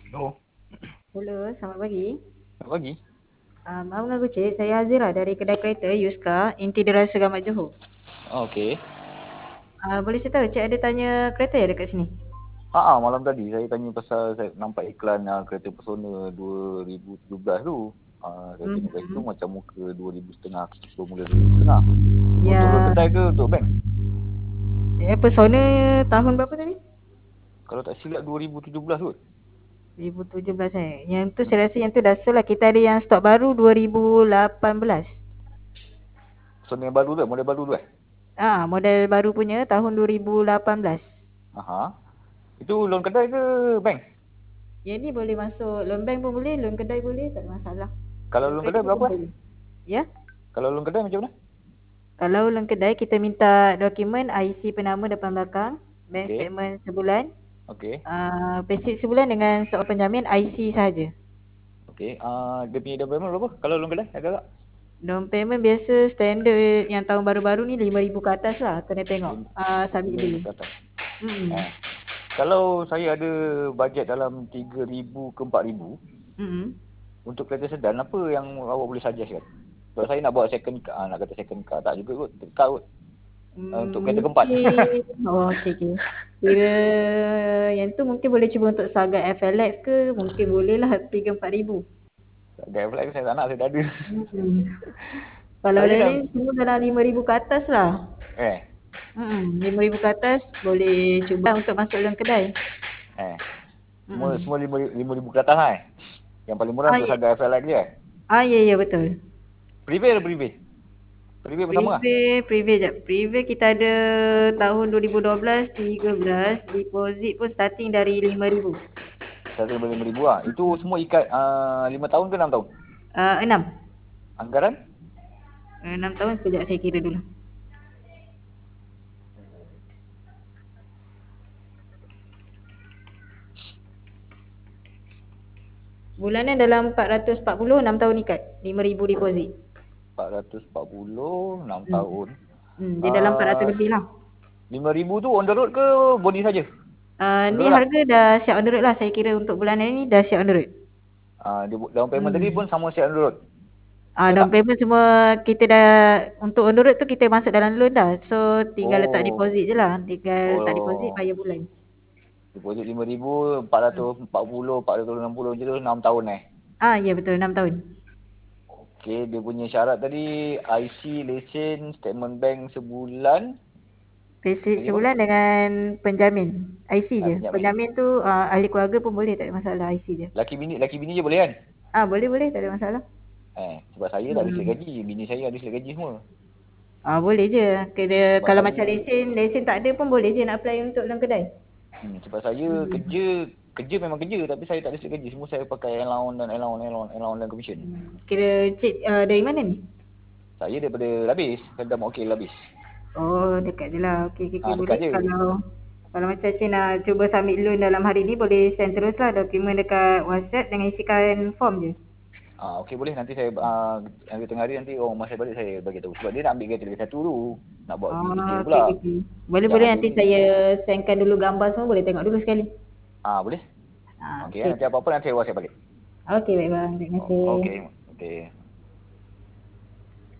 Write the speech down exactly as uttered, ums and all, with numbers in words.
Hello, Hello, selamat pagi. selamat pagi. Uh, maaf mengganggu cik, saya Azira dari kedai kereta Yuska, Inti Dara Segamat Johor. Oh, okey. Uh, boleh saya tahu cik ada tanya kereta ya dekat sini? Ha ah, malam tadi saya tanya pasal saya nampak iklan uh, kereta Persona dua ribu tujuh belas tu. Uh, saya tengok kat situ Mm-hmm. macam muka dua ribu setengah, bermula dua ribu setengah. Untuk loan Ya, kedai ke untuk bank? eh, Persona tahun berapa tadi? Kalau tak silap dua ribu tujuh belas kot. dua ribu tujuh belas eh. Yang tu Hmm. saya rasa yang tu dah sold lah. Kita ada yang stok baru dua ribu lapan belas. Persona yang baru tu, model baru tu eh? Ah, model baru punya tahun dua ribu lapan belas. Aha. Itu loan kedai ke bank? Yang ni boleh masuk loan bank pun boleh, loan kedai boleh, tak ada masalah. Kalau Loan loan kedai kereta pun berapa eh? boleh. Ya? Kalau loan kedai macam mana? Kalau loan kedai kita minta dokumen I C penama depan belakang, bank Okey. statement sebulan, Okey. uh, payslip sebulan dengan seorang penjamin I C sahaja. Okey. Ah, dia punya down payment berapa? Kalau loan kedai ada tak? Down payment biasa standard yang tahun baru-baru ni lima ribu ke atas lah, kena tengok. Uh, submit lima ribu dulu. ke atas. Hmm. Eh. Kalau saya ada bajet dalam tiga ribu ke empat ribu Hmm. untuk kereta sedan, apa yang awak boleh suggest kan? Kalau saya nak bawa second car, ah, nak kata second car, tak juga kot, third car kot. Ah, untuk Hmm, kereta keempat. mungkin oh okey okey. Kira yang tu mungkin boleh cuba untuk Saga F L X ke, mungkin boleh lah tiga empat ribu. Drive flag saya tak nak, saya dah ada. Hmm. Kalau Saya dah, lain-lain semua dalam lima ribu ke atas lah. eh, Hmm, lima ribu ke atas boleh cuba untuk masuk dalam kedai. eh. Semua Hmm. semua lima lima ribu ke atas lah eh. Yang paling murah Ah, untuk ya, Saga F L X je eh. ah, ya, ya betul. Private atau private? Private bersama lah. Private, private jap. Private kita ada tahun dua ribu dua belas, tiga belas, deposit pun starting dari lima ribu. Satu lima ribu lah. Itu semua ikat uh, lima tahun ke enam tahun? Uh, enam. Anggaran? Enam tahun sekejap saya kira dulu. Bulanan dalam empat ratus empat puluh, enam tahun ikat. lima ribu deposit. empat ratus empat puluh, enam Hmm. tahun. Hmm, dia dalam empat ratus Uh, lebih lah. lima ribu tu on the road ke body saja? Uh, On the ni road lah. harga dah siap on the road lah. Saya kira untuk bulanan ni dah siap on the road. Uh, dia down payment tadi Hmm. pun sama siap on the road. Ah, Betul down tak? payment semua kita dah untuk on the road tu kita masuk dalam loan dah. So tinggal letak Oh, deposit je lah. Tinggal letak deposit oh, bayar bulan. deposit lima ribu, empat ratus empat puluh, empat ratus enam puluh je tu enam tahun eh. Ah, ya betul enam tahun. Okey, dia punya syarat tadi I C, lesen, statement bank sebulan. Payslip Lagi apa? sebulan dengan penjamin. I C Ah, je. penjamin. Penjamin tu ah, ahli keluarga pun boleh, tak ada masalah, I C je. Laki bini, laki bini je boleh kan? Ah, boleh boleh, tak ada masalah. Eh, sebab saya tak ada slip Hmm. gaji, bini saya ada slip gaji semua. Ah, boleh je. Kira Sebab kalau macam saya lesen, lesen tak ada pun boleh je nak apply untuk dalam kedai. Hmm, sebab saya Hmm. kerja kerja memang kerja tapi saya tak ada slip gaji. Semua saya pakai allowance dan allowance, allowance, allowance dan commission. Hmm. Kira cik ah, dari mana ni? Saya daripada Labis, saya dah mau okey Labis. Oh, dekat je lah. Okey, okey, okey, Ah, dekat boleh. je. Kalau kalau macam cik nak cuba submit loan dalam hari ni, boleh send terus lah dokumen dekat WhatsApp dengan isikan form je. Ah, okey boleh nanti saya ah, nanti tengah hari nanti orang rumah saya balik saya bagi tahu sebab dia nak ambil kereta lagi satu tu. Nak bawa pergi kerja Oh, okey, pula. okey, okey. Boleh, Yang boleh ada nanti ni. saya sendkan dulu gambar semua, boleh tengok dulu sekali. Ah, boleh. Ah, Okey okey. nanti apa-apa nanti saya WhatsApp balik. Okey, baik bang. Terima Oh, kasih. okey. Okey.